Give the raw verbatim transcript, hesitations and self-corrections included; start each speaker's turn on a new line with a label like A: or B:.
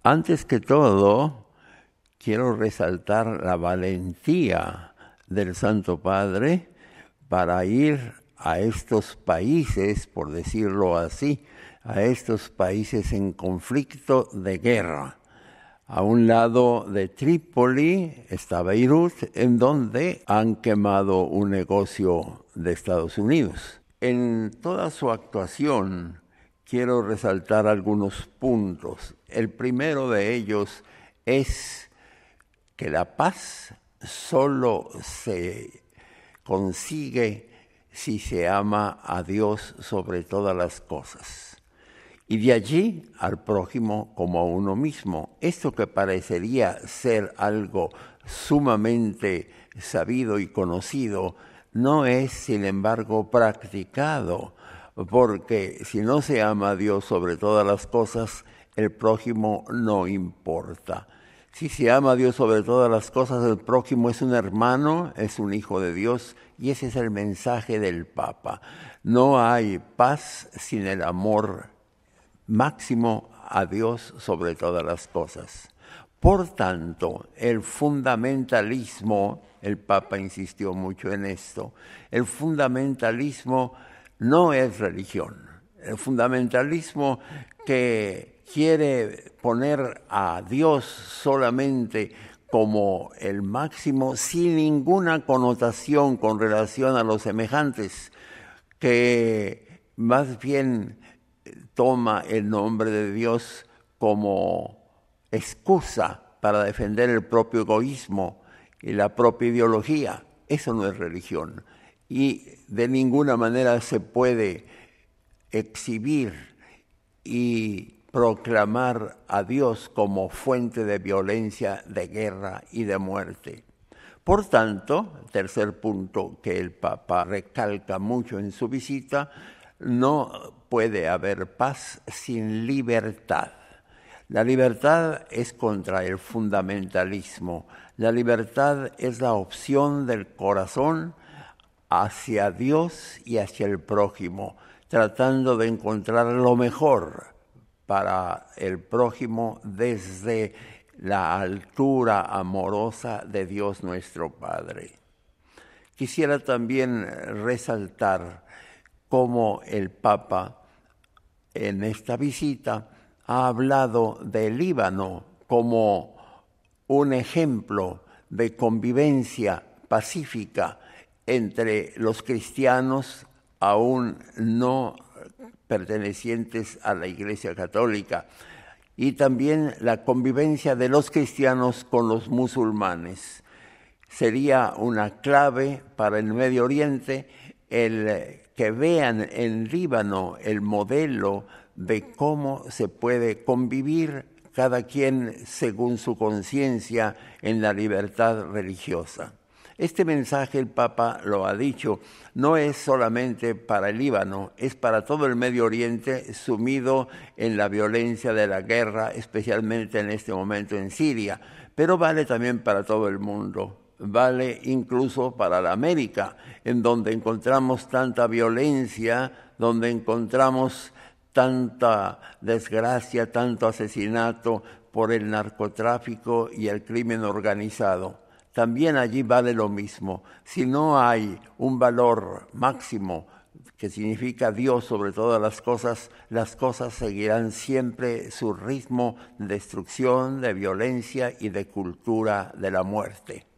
A: Antes que todo, quiero resaltar la valentía del Santo Padre para ir a estos países, por decirlo así, a estos países en conflicto de guerra. A un lado de Trípoli está Beirut, en donde han quemado un negocio de Estados Unidos. En toda su actuación, quiero resaltar algunos puntos. El primero de ellos es que la paz solo se consigue si se ama a Dios sobre todas las cosas. Y de allí al prójimo como a uno mismo. Esto que parecería ser algo sumamente sabido y conocido, no es, sin embargo, practicado. Porque si no se ama a Dios sobre todas las cosas, el prójimo no importa. Si se ama a Dios sobre todas las cosas, el prójimo es un hermano, es un hijo de Dios, y ese es el mensaje del Papa. No hay paz sin el amor máximo a Dios sobre todas las cosas. Por tanto, el fundamentalismo, el Papa insistió mucho en esto, el fundamentalismo no es religión. El fundamentalismo que quiere poner a Dios solamente como el máximo, sin ninguna connotación con relación a los semejantes, que más bien toma el nombre de Dios como excusa para defender el propio egoísmo y la propia ideología. Eso no es religión. Y de ninguna manera se puede exhibir y proclamar a Dios como fuente de violencia, de guerra y de muerte. Por tanto, tercer punto que el Papa recalca mucho en su visita, no puede haber paz sin libertad. La libertad es contra el fundamentalismo. La libertad es la opción del corazón hacia Dios y hacia el prójimo, tratando de encontrar lo mejor para el prójimo desde la altura amorosa de Dios nuestro Padre. Quisiera también resaltar cómo el Papa en esta visita ha hablado del Líbano como un ejemplo de convivencia pacífica entre los cristianos aún no pertenecientes a la Iglesia Católica, y también la convivencia de los cristianos con los musulmanes. Sería una clave para el Medio Oriente el que vean en Líbano el modelo de cómo se puede convivir cada quien según su conciencia en la libertad religiosa. Este mensaje el Papa lo ha dicho, no es solamente para el Líbano, es para todo el Medio Oriente sumido en la violencia de la guerra, especialmente en este momento en Siria, pero vale también para todo el mundo. Vale incluso para la América, en donde encontramos tanta violencia, donde encontramos tanta desgracia, tanto asesinato por el narcotráfico y el crimen organizado. También allí vale lo mismo. Si no hay un valor máximo que significa Dios sobre todas las cosas, las cosas seguirán siempre su ritmo de destrucción, de violencia y de cultura de la muerte.